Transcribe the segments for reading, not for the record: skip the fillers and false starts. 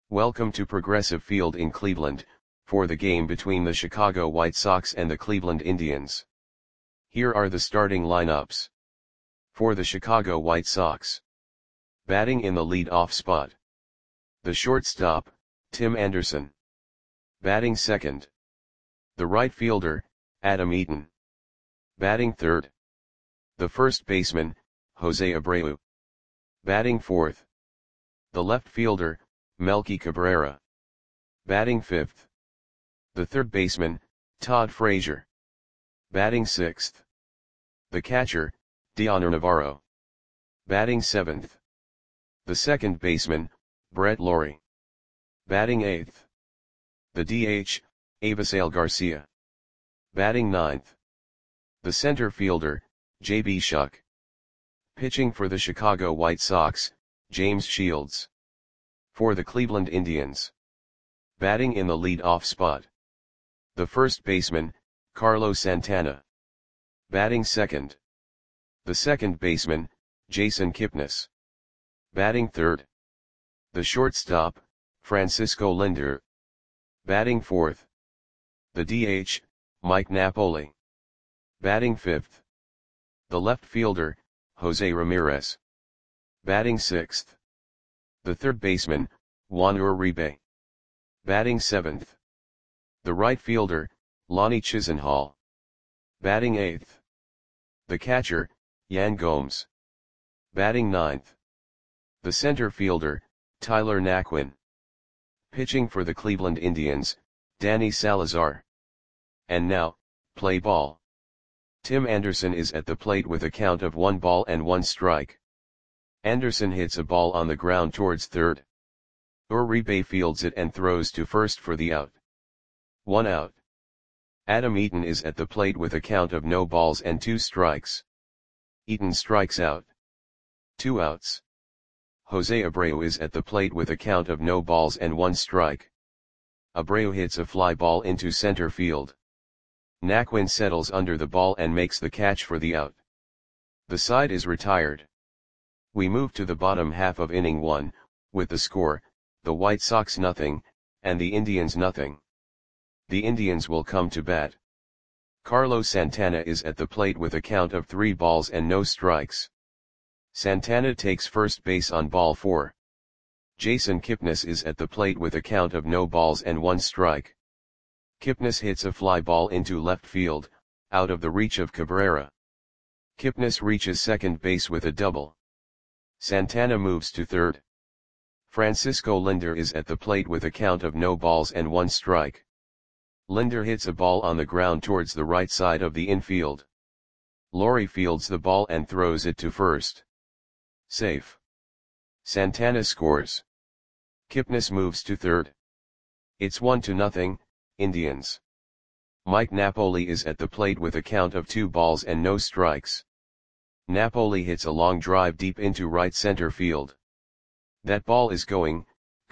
Welcome to Progressive Field in Cleveland, for the game between the Chicago White Sox and the Cleveland Indians. Here are the starting lineups. For the Chicago White Sox. Batting in the lead-off spot. The shortstop, Tim Anderson. Batting second. The right fielder, Adam Eaton. Batting third. The first baseman, Jose Abreu. Batting fourth. The left fielder, Melky Cabrera. Batting fifth. The third baseman, Todd Frazier. Batting sixth. The catcher, Dioner Navarro. Batting seventh. The second baseman, Brett Lawrie. Batting eighth. The DH, Avisail Garcia. Batting ninth. The center fielder, J.B. Shuck. Pitching for the Chicago White Sox, James Shields. For the Cleveland Indians. Batting in the lead-off spot. The first baseman, Carlos Santana. Batting second. The second baseman, Jason Kipnis. Batting third. The shortstop, Francisco Lindor. Batting fourth. The DH, Mike Napoli. Batting fifth. The left fielder, Jose Ramirez. Batting sixth. The third baseman, Juan Uribe. Batting seventh. The right fielder, Lonnie Chisenhall. Batting eighth. The catcher, Yan Gomes. Batting ninth. The center fielder, Tyler Naquin. Pitching for the Cleveland Indians, Danny Salazar. And now, play ball. Tim Anderson is at the plate with a count of 1 ball and 1 strike. Anderson hits a ball on the ground towards third. Uribe fields it and throws to first for the out. 1 out. Adam Eaton is at the plate with a count of no balls and 2 strikes. Eaton strikes out. 2 outs. Jose Abreu is at the plate with a count of no balls and 1 strike. Abreu hits a fly ball into center field. Naquin settles under the ball and makes the catch for the out. The side is retired. We move to the bottom half of inning 1, with the score, the White Sox 0, and the Indians 0. The Indians will come to bat. Carlos Santana is at the plate with a count of 3 balls and no strikes. Santana takes first base on ball 4. Jason Kipnis is at the plate with a count of no balls and 1 strike. Kipnis hits a fly ball into left field, out of the reach of Cabrera. Kipnis reaches second base with a double. Santana moves to third. Francisco Lindor is at the plate with a count of no balls and 1 strike. Lindor hits a ball on the ground towards the right side of the infield. Lawrie fields the ball and throws it to first. Safe. Santana scores. Kipnis moves to third. It's 1-0, Indians. Mike Napoli is at the plate with a count of 2 balls and no strikes. Napoli hits a long drive deep into right center field. That ball is gone.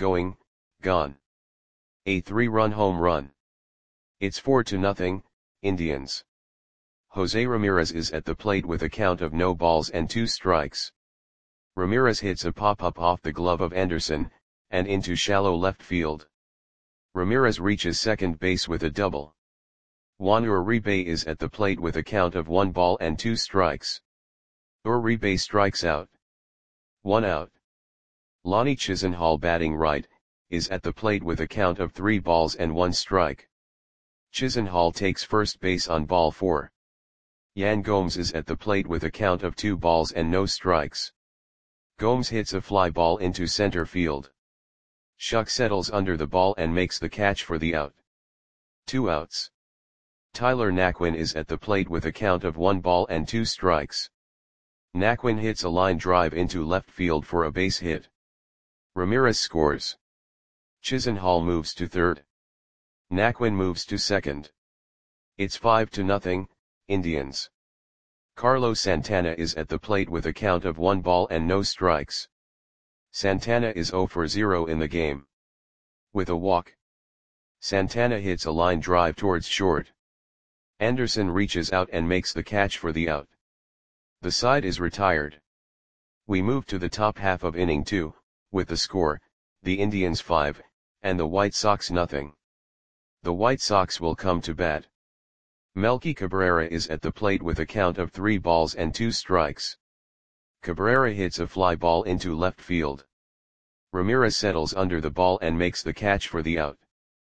A 3-run home run. It's 4-0, Indians. Jose Ramirez is at the plate with a count of no balls and 2 strikes. Ramirez hits a pop-up off the glove of Anderson, and into shallow left field. Ramirez reaches second base with a double. Juan Uribe is at the plate with a count of 1 ball and 2 strikes. Uribe strikes out. 1 out. Lonnie Chisenhall, batting right, is at the plate with a count of 3 balls and 1 strike. Chisenhall takes first base on ball 4. Yan Gomes is at the plate with a count of 2 balls and no strikes. Gomes hits a fly ball into center field. Shuck settles under the ball and makes the catch for the out. 2 outs. Tyler Naquin is at the plate with a count of 1 ball and 2 strikes. Naquin hits a line drive into left field for a base hit. Ramirez scores. Chisenhall moves to third. Naquin moves to second. It's 5-0, Indians. Carlos Santana is at the plate with a count of 1 ball and no strikes. Santana is 0 for 0 in the game. With a walk. Santana hits a line drive towards short. Anderson reaches out and makes the catch for the out. The side is retired. We move to the top half of inning 2, with the score, the Indians 5, and the White Sox nothing. The White Sox will come to bat. Melky Cabrera is at the plate with a count of 3 balls and 2 strikes. Cabrera hits a fly ball into left field. Ramirez settles under the ball and makes the catch for the out.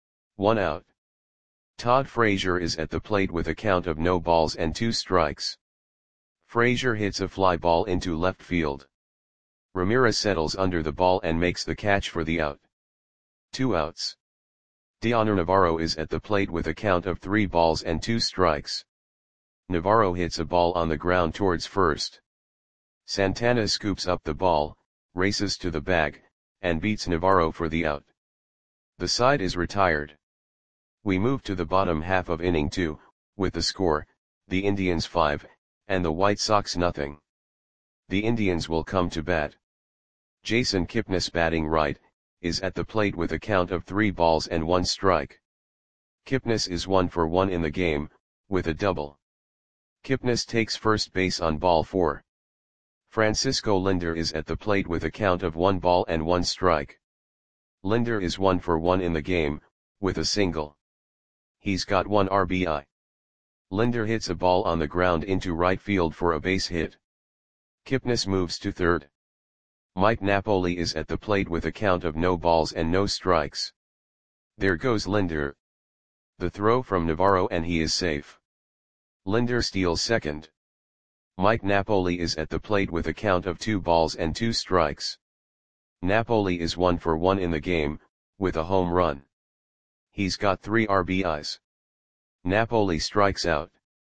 1 out. Todd Frazier is at the plate with a count of no balls and 2 strikes. Frazier hits a fly ball into left field. Ramirez settles under the ball and makes the catch for the out. 2 outs. Dioner Navarro is at the plate with a count of 3 balls and 2 strikes. Navarro hits a ball on the ground towards first. Santana scoops up the ball, races to the bag, and beats Navarro for the out. The side is retired. We move to the bottom half of inning 2, with the score, the Indians 5, and the White Sox nothing. The Indians will come to bat. Jason Kipnis, batting right, is at the plate with a count of 3 balls and 1 strike. Kipnis is 1 for 1 in the game, with a double. Kipnis takes first base on ball 4. Francisco Lindor is at the plate with a count of 1 ball and 1 strike. Lindor is 1 for 1 in the game, with a single. He's got 1 RBI. Lindor hits a ball on the ground into right field for a base hit. Kipnis moves to third. Mike Napoli is at the plate with a count of no balls and no strikes. There goes Lindor. The throw from Navarro and he is safe. Lindor steals second. Mike Napoli is at the plate with a count of 2 balls and 2 strikes. Napoli is 1 for 1 in the game, with a home run. He's got 3 RBIs. Napoli strikes out.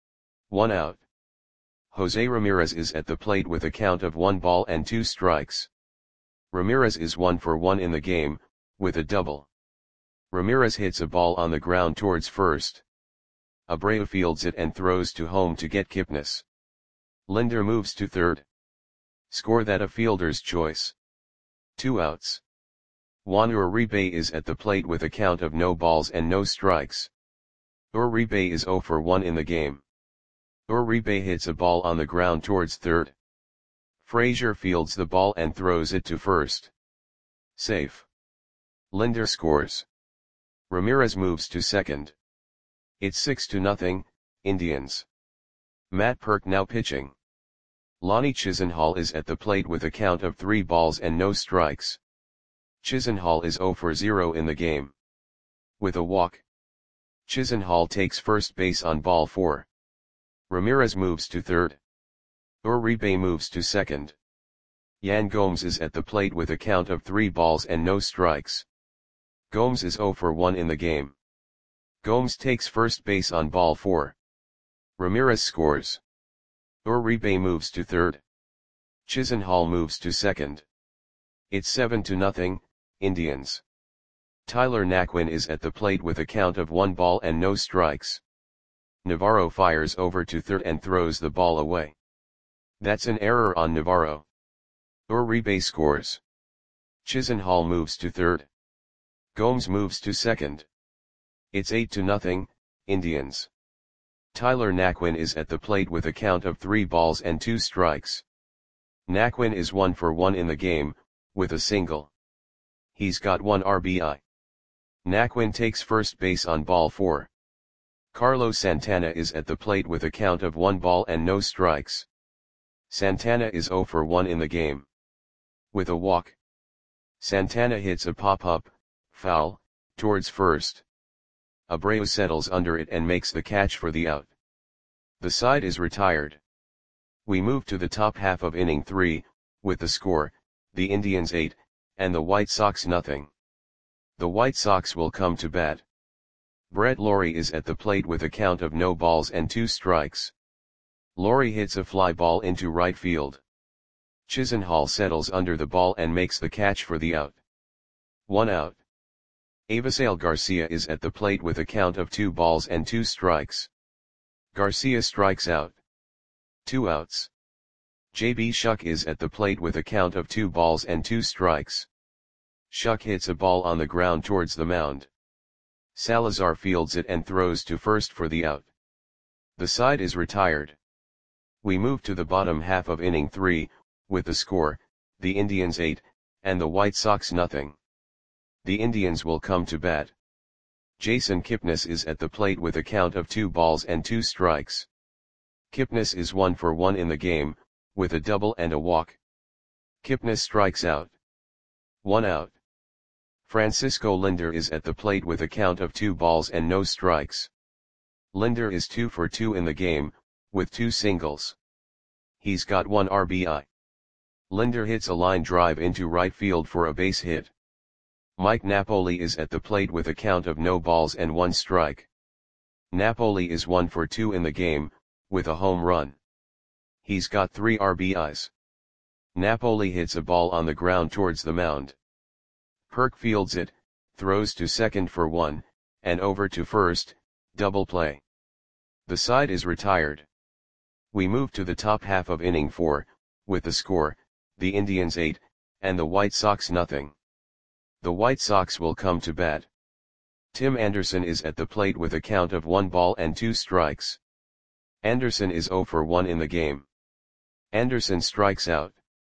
1 out. Jose Ramirez is at the plate with a count of 1 ball and 2 strikes. Ramirez is 1 for 1 in the game, with a double. Ramirez hits a ball on the ground towards first. Abreu fields it and throws to home to get Kipnis. Lindor moves to third. Score that a fielder's choice. 2 outs. Juan Uribe is at the plate with a count of no balls and no strikes. Uribe is 0 for 1 in the game. Uribe hits a ball on the ground towards third. Frazier fields the ball and throws it to first. Safe. Lindor scores. Ramirez moves to second. It's 6-0, Indians. Matt Perk now pitching. Lonnie Chisenhall is at the plate with a count of 3 balls and no strikes. Chisenhall is 0 for 0 in the game. With a walk. Chisenhall takes first base on ball 4. Ramirez moves to third. Uribe moves to second. Yan Gomes is at the plate with a count of 3 balls and no strikes. Gomes is 0 for 1 in the game. Gomes takes first base on ball 4. Ramirez scores. Uribe moves to third. Chisenhall moves to second. It's 7-0, Indians. Tyler Naquin is at the plate with a count of 1 ball and no strikes. Navarro fires over to third and throws the ball away. That's an error on Navarro. Uribe scores. Chisenhall moves to third. Gomes moves to second. It's 8-0, Indians. Tyler Naquin is at the plate with a count of 3 balls and 2 strikes. Naquin is 1 for 1 in the game, with a single. He's got 1 RBI. Naquin takes first base on ball 4. Carlos Santana is at the plate with a count of 1 ball and no strikes. Santana is 0 for 1 in the game. With a walk. Santana hits a pop-up, foul, towards first. Abreu settles under it and makes the catch for the out. The side is retired. We move to the top half of inning 3, with the score, the Indians 8, and the White Sox nothing. The White Sox will come to bat. Brett Lawrie is at the plate with a count of no balls and 2 strikes. Lawrie hits a fly ball into right field. Chisenhall settles under the ball and makes the catch for the out. 1 out. Avisail Garcia is at the plate with a count of 2 balls and 2 strikes. Garcia strikes out. 2 outs. J.B. Shuck is at the plate with a count of 2 balls and 2 strikes. Shuck hits a ball on the ground towards the mound. Salazar fields it and throws to first for the out. The side is retired. We move to the bottom half of inning 3, with the score, the Indians 8, and the White Sox nothing. The Indians will come to bat. Jason Kipnis is at the plate with a count of 2 balls and 2 strikes. Kipnis is 1 for 1 in the game, with a double and a walk. Kipnis strikes out. 1 out. Francisco Lindor is at the plate with a count of 2 balls and no strikes. Lindor is 2 for 2 in the game, with 2 singles. He's got 1 RBI. Lindor hits a line drive into right field for a base hit. Mike Napoli is at the plate with a count of no balls and 1 strike. Napoli is 1 for 2 in the game, with a home run. He's got 3 RBIs. Napoli hits a ball on the ground towards the mound. Perk fields it, throws to second for 1, and over to first, double play. The side is retired. We move to the top half of inning 4, with the score, the Indians 8, and the White Sox nothing. The White Sox will come to bat. Tim Anderson is at the plate with a count of 1 ball and 2 strikes. Anderson is 0 for 1 in the game. Anderson strikes out.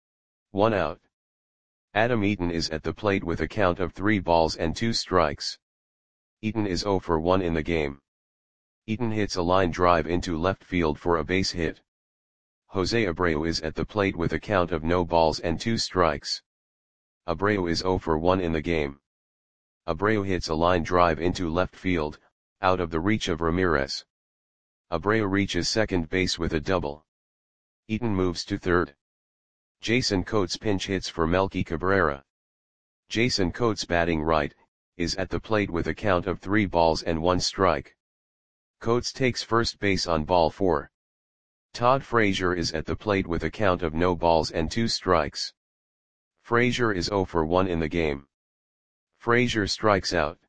1 out. Adam Eaton is at the plate with a count of 3 balls and 2 strikes. Eaton is 0 for 1 in the game. Eaton hits a line drive into left field for a base hit. Jose Abreu is at the plate with a count of no balls and 2 strikes. Abreu is 0 for 1 in the game. Abreu hits a line drive into left field, out of the reach of Ramirez. Abreu reaches second base with a double. Eaton moves to third. Jason Coates pinch hits for Melky Cabrera. Jason Coates, batting right, is at the plate with a count of 3 balls and 1 strike. Coates takes first base on ball 4. Todd Frazier is at the plate with a count of no balls and 2 strikes. Frazier is 0 for 1 in the game. Frazier strikes out.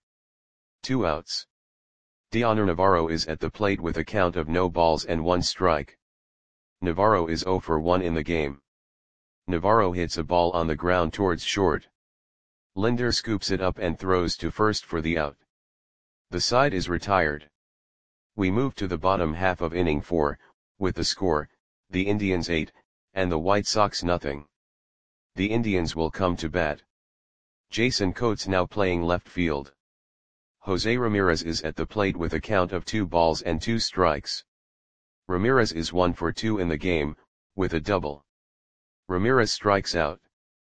2 outs. Dioner Navarro is at the plate with a count of no balls and 1 strike. Navarro is 0 for 1 in the game. Navarro hits a ball on the ground towards short. Lindor scoops it up and throws to first for the out. The side is retired. We move to the bottom half of inning 4, with the score, the Indians 8, and the White Sox nothing. The Indians will come to bat. Jason Coates now playing left field. Jose Ramirez is at the plate with a count of 2 balls and 2 strikes. Ramirez is 1 for 2 in the game, with a double. Ramirez strikes out.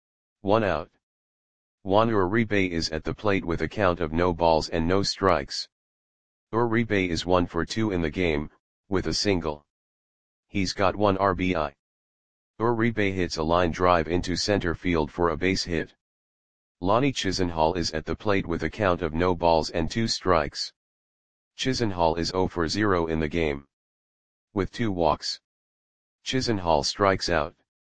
1 out. Juan Uribe is at the plate with a count of no balls and no strikes. Uribe is 1 for 2 in the game, with a single. He's got 1 RBI. Uribe hits a line drive into center field for a base hit. Lonnie Chisenhall is at the plate with a count of no balls and 2 strikes. Chisenhall is 0 for 0 in the game, with 2 walks. Chisenhall strikes out.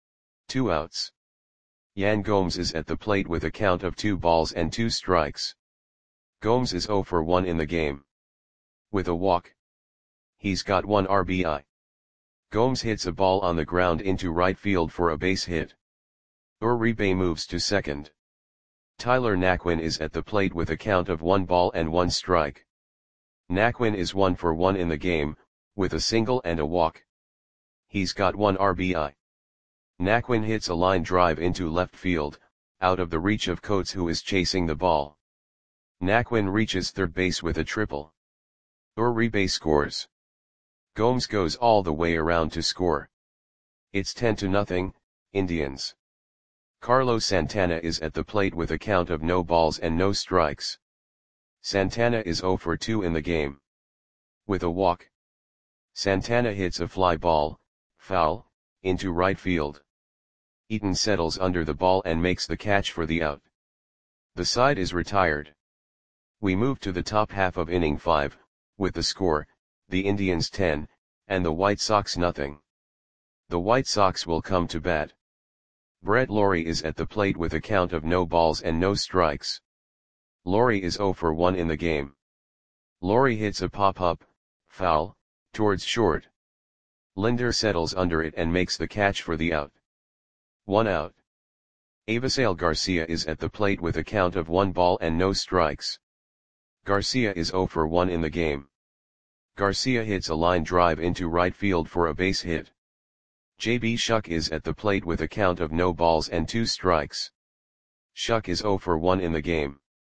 2 outs. Yan Gomes is at the plate with a count of 2 balls and 2 strikes. Gomes is 0 for 1 in the game, with a walk. He's got 1 RBI. Gomes hits a ball on the ground into right field for a base hit. Uribe moves to second. Tyler Naquin is at the plate with a count of 1 ball and 1 strike. Naquin is 1 for 1 in the game, with a single and a walk. He's got 1 RBI. Naquin hits a line drive into left field, out of the reach of Coates, who is chasing the ball. Naquin reaches third base with a triple. Uribe scores. Gomes goes all the way around to score. It's 10-0, Indians. Carlos Santana is at the plate with a count of no balls and no strikes. Santana is 0 for 2 in the game, with a walk. Santana hits a fly ball, foul, into right field. Eaton settles under the ball and makes the catch for the out. The side is retired. We move to the top half of inning 5, with the score, the Indians 10, and the White Sox nothing. The White Sox will come to bat. Brett Lawrie is at the plate with a count of no balls and no strikes. Lawrie is 0 for 1 in the game. Lawrie hits a pop-up, foul, towards short. Lindor settles under it and makes the catch for the out. 1 out. Avisail Garcia is at the plate with a count of 1 ball and no strikes. Garcia is 0 for 1 in the game. Garcia hits a line drive into right field for a base hit. J.B. Shuck is at the plate with a count of no balls and 2 strikes. Shuck is 0 for 1 in the game.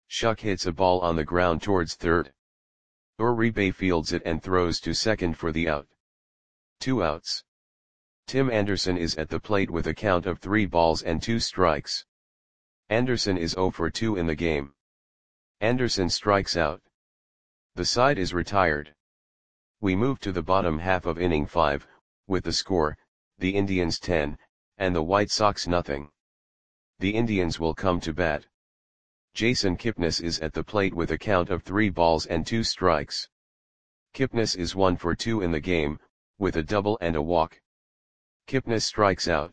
Shuck hits a ball on the ground towards third. Uribe fields it and throws to second for the out. 2 outs. Tim Anderson is at the plate with a count of 3 balls and 2 strikes. Anderson is 0 for 2 in the game. Anderson strikes out. The side is retired. We move to the bottom half of inning 5, with the score, the Indians 10, and the White Sox nothing. The Indians will come to bat. Jason Kipnis is at the plate with a count of 3 balls and 2 strikes. Kipnis is 1 for 2 in the game, with a double and a walk. Kipnis strikes out.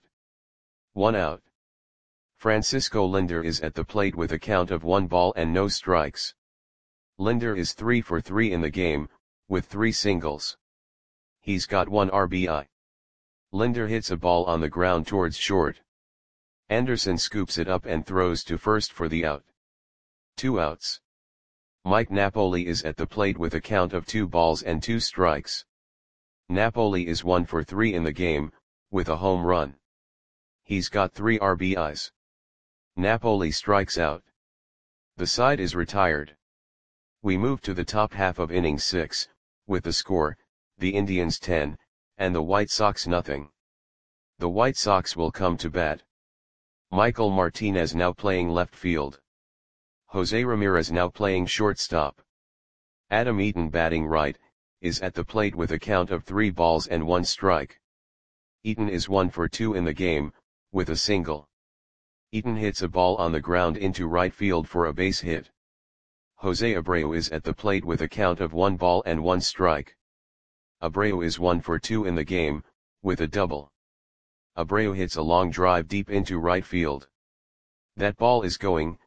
1 out. Francisco Linder is at the plate with a count of 1 ball and no strikes. Linder is 3 for 3 in the game, with 3 singles. He's got 1 RBI. Linder hits a ball on the ground towards short. Anderson scoops it up and throws to first for the out. 2 outs. Mike Napoli is at the plate with a count of 2 balls and 2 strikes. Napoli is 1 for 3 in the game, with a home run. He's got 3 RBIs. Napoli strikes out. The side is retired. We move to the top half of inning 6, with the score, the Indians 10, and the White Sox nothing. The White Sox will come to bat. Michael Martinez now playing left field. Jose Ramirez now playing shortstop. Adam Eaton batting right, is at the plate with a count of 3 balls and 1 strike. Eaton is 1 for 2 in the game, with a single. Eaton hits a ball on the ground into right field for a base hit. Jose Abreu is at the plate with a count of 1 ball and 1 strike. Abreu is 1 for 2 in the game, with a double. Abreu hits a long drive deep into right field. That ball is going,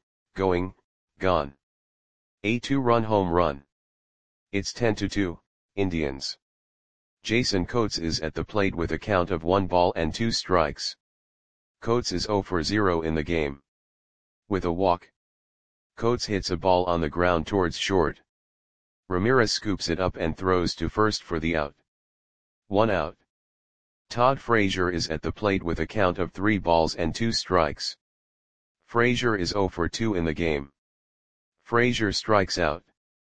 gone. A 2-run home run. It's 10-2, Indians. Jason Coates is at the plate with a count of 1 ball and 2 strikes. Coates is 0 for 0 in the game. With a walk. Coates hits a ball on the ground towards short. Ramirez scoops it up and throws to first for the out. 1 out. Todd Frazier is at the plate with a count of 3 balls and 2 strikes. Frazier is 0 for 2 in the game. Frazier strikes out.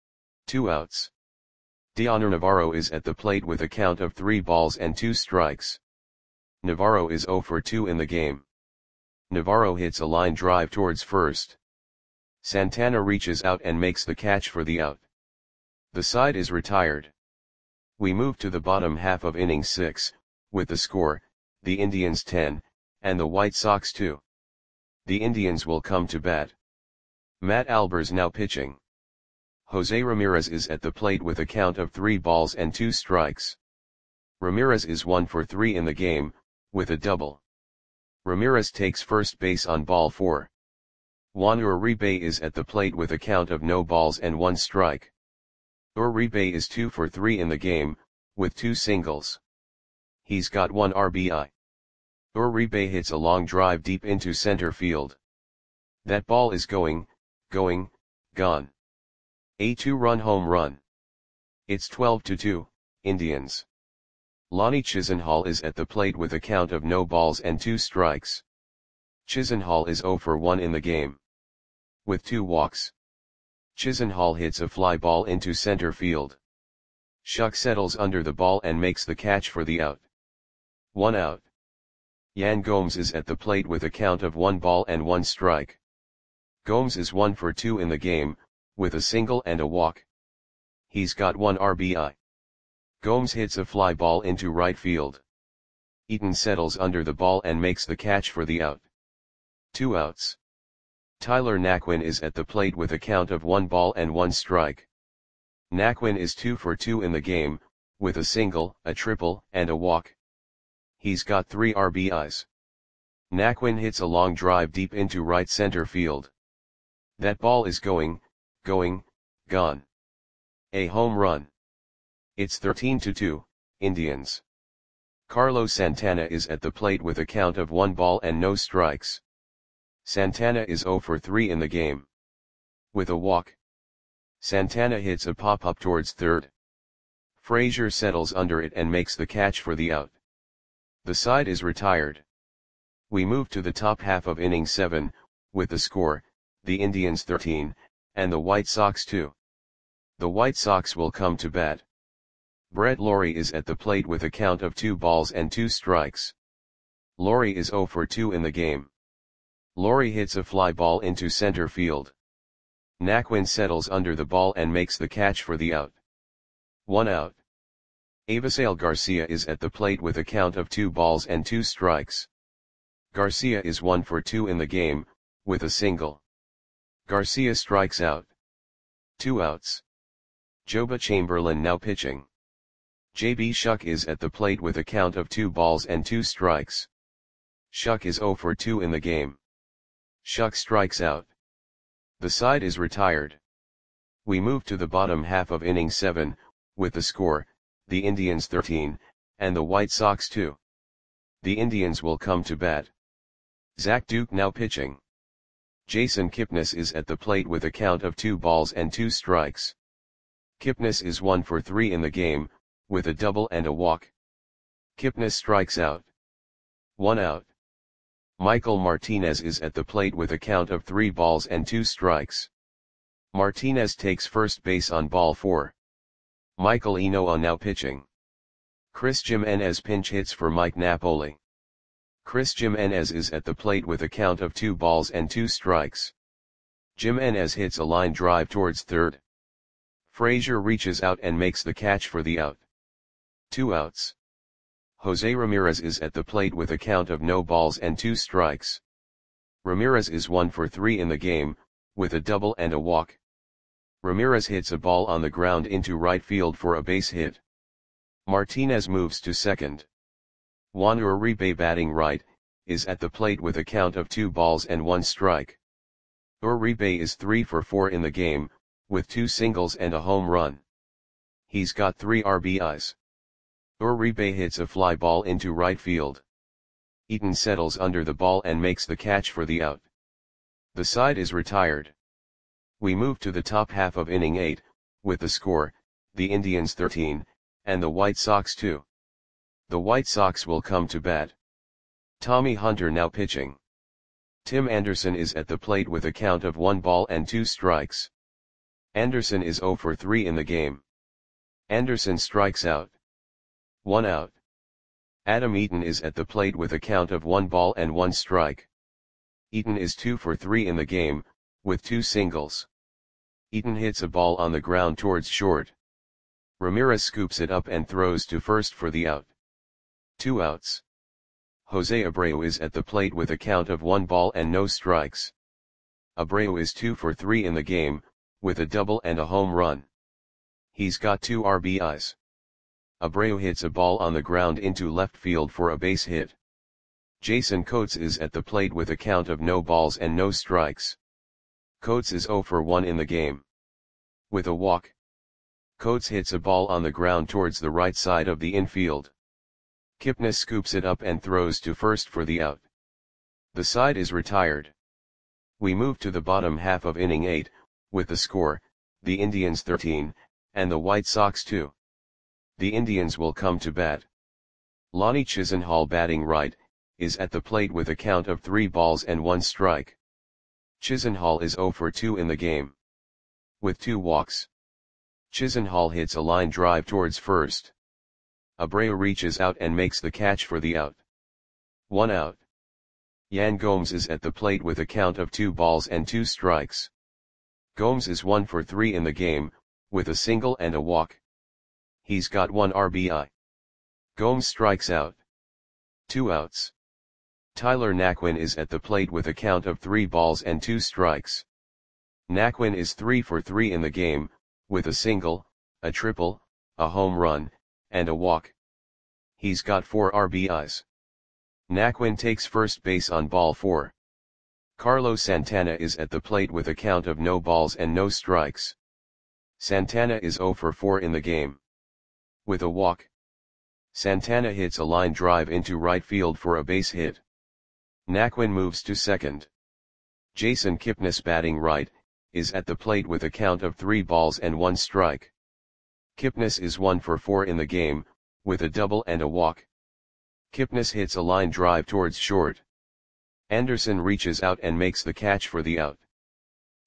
2 outs. Dioner Navarro is at the plate with a count of 3 balls and 2 strikes. Navarro is 0 for 2 in the game. Navarro hits a line drive towards first. Santana reaches out and makes the catch for the out. The side is retired. We move to the bottom half of inning 6, with the score, the Indians 10, and the White Sox 2. The Indians will come to bat. Matt Albers now pitching. Jose Ramirez is at the plate with a count of 3 balls and 2 strikes. Ramirez is 1 for 3 in the game, with a double. Ramirez takes first base on ball 4. Juan Uribe is at the plate with a count of no balls and 1 strike. Uribe is 2 for 3 in the game, with 2 singles. He's got 1 RBI. Uribe hits a long drive deep into center field. That ball is going, gone. A 2-run home run. It's 12-2, Indians. Lonnie Chisenhall is at the plate with a count of no balls and 2 strikes. Chisenhall is 0 for 1 in the game. With 2 walks. Chisenhall hits a fly ball into center field. Shuck settles under the ball and makes the catch for the out. 1 out. Yan Gomes is at the plate with a count of 1 ball and 1 strike. Gomes is 1 for 2 in the game, with a single and a walk. He's got 1 RBI. Gomes hits a fly ball into right field. Eaton settles under the ball and makes the catch for the out. 2 outs. Tyler Naquin is at the plate with a count of 1 ball and 1 strike. Naquin is 2 for 2 in the game, with a single, a triple, and a walk. He's got 3 RBIs. Naquin hits a long drive deep into right center field. That ball is going, gone. A home run. It's 13-2, Indians. Carlos Santana is at the plate with a count of 1 ball and no strikes. Santana is 0 for 3 in the game. With a walk. Santana hits a pop-up towards third. Frazier settles under it and makes the catch for the out. The side is retired. We move to the top half of inning 7, with the score, the Indians 13, and the White Sox too. The White Sox will come to bat. Brett Lawrie is at the plate with a count of 2 balls and 2 strikes. Lawrie is 0 for 2 in the game. Lawrie hits a fly ball into center field. Naquin settles under the ball and makes the catch for the out. 1 out. Avisail Garcia is at the plate with a count of 2 balls and 2 strikes. Garcia is 1 for 2 in the game, with a single. Garcia strikes out. 2 outs. Joba Chamberlain now pitching. J.B. Shuck is at the plate with a count of 2 balls and 2 strikes. Shuck is 0 for 2 in the game. Shuck strikes out. The side is retired. We move to the bottom half of inning 7, with the score, the Indians 13, and the White Sox 2. The Indians will come to bat. Zach Duke now pitching. Jason Kipnis is at the plate with a count of 2 balls and 2 strikes. Kipnis is 1 for 3 in the game, with a double and a walk. Kipnis strikes out. 1 out. Michael Martinez is at the plate with a count of 3 balls and 2 strikes. Martinez takes first base on ball 4. Michael Enoa now pitching. Chris Jimenez pinch hits for Mike Napoli. Chris Jimenez is at the plate with a count of 2 balls and 2 strikes. Jimenez hits a line drive towards third. Frazier reaches out and makes the catch for the out. 2 outs. Jose Ramirez is at the plate with a count of no balls and 2 strikes. Ramirez is 1 for 3 in the game, with a double and a walk. Ramirez hits a ball on the ground into right field for a base hit. Martinez moves to second. Juan Uribe batting right, is at the plate with a count of 2 balls and 1 strike. Uribe is 3 for 4 in the game, with 2 singles and a home run. He's got 3 RBIs. Uribe hits a fly ball into right field. Eaton settles under the ball and makes the catch for the out. The side is retired. We move to the top half of inning 8, with the score, the Indians 13, and the White Sox 2. The White Sox will come to bat. Tommy Hunter now pitching. Tim Anderson is at the plate with a count of 1 ball and 2 strikes. Anderson is 0 for 3 in the game. Anderson strikes out. 1 out. Adam Eaton is at the plate with a count of 1 ball and 1 strike. Eaton is 2 for 3 in the game, with 2 singles. Eaton hits a ball on the ground towards short. Ramirez scoops it up and throws to first for the out. 2 outs. Jose Abreu is at the plate with a count of 1 ball and no strikes. Abreu is 2 for 3 in the game, with a double and a home run. He's got 2 RBIs. Abreu hits a ball on the ground into left field for a base hit. Jason Coates is at the plate with a count of no balls and no strikes. Coates is 0 for 1 in the game. With a walk. Coates hits a ball on the ground towards the right side of the infield. Kipnis scoops it up and throws to first for the out. The side is retired. We move to the bottom half of inning 8, with the score, the Indians 13, and the White Sox 2. The Indians will come to bat. Lonnie Chisenhall batting right, is at the plate with a count of 3 balls and 1 strike. Chisenhall is 0 for 2 in the game. With 2 walks. Chisenhall hits a line drive towards first. Abreu reaches out and makes the catch for the out. 1 out. Yan Gomes is at the plate with a count of 2 balls and 2 strikes. Gomes is 1 for 3 in the game, with a single and a walk. He's got 1 RBI. Gomes strikes out. 2 outs. Tyler Naquin is at the plate with a count of 3 balls and 2 strikes. Naquin is 3 for 3 in the game, with a single, a triple, a home run, and a walk. He's got 4 RBIs. Naquin takes first base on ball 4. Carlos Santana is at the plate with a count of no balls and no strikes. Santana is 0 for 4 in the game. With a walk. Santana hits a line drive into right field for a base hit. Naquin moves to second. Jason Kipnis batting right, is at the plate with a count of 3 balls and 1 strike. Kipnis is 1 for 4 in the game, with a double and a walk. Kipnis hits a line drive towards short. Anderson reaches out and makes the catch for the out.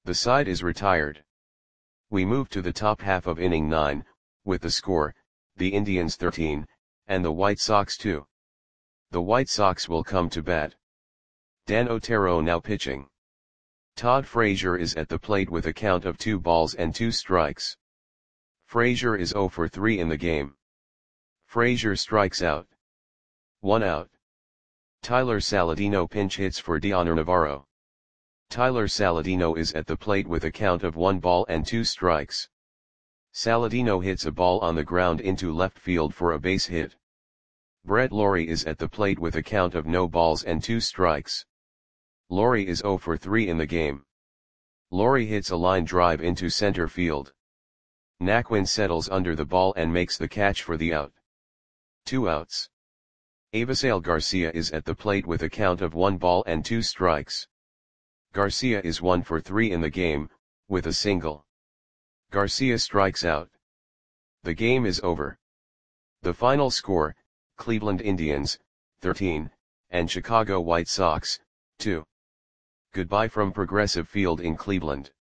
The side is retired. We move to the top half of inning 9, with the score, the Indians 13, and the White Sox 2. The White Sox will come to bat. Dan Otero now pitching. Todd Frazier is at the plate with a count of 2 balls and 2 strikes. Frazier is 0 for 3 in the game. Frazier strikes out. 1 out. Tyler Saladino pinch hits for Dioner Navarro. Tyler Saladino is at the plate with a count of 1 ball and 2 strikes. Saladino hits a ball on the ground into left field for a base hit. Brett Lawrie is at the plate with a count of no balls and 2 strikes. Lawrie is 0 for 3 in the game. Lawrie hits a line drive into center field. Naquin settles under the ball and makes the catch for the out. 2 outs. Avisail Garcia is at the plate with a count of 1 ball and 2 strikes. Garcia is 1 for 3 in the game, with a single. Garcia strikes out. The game is over. The final score, Cleveland Indians, 13, and Chicago White Sox, 2. Goodbye from Progressive Field in Cleveland.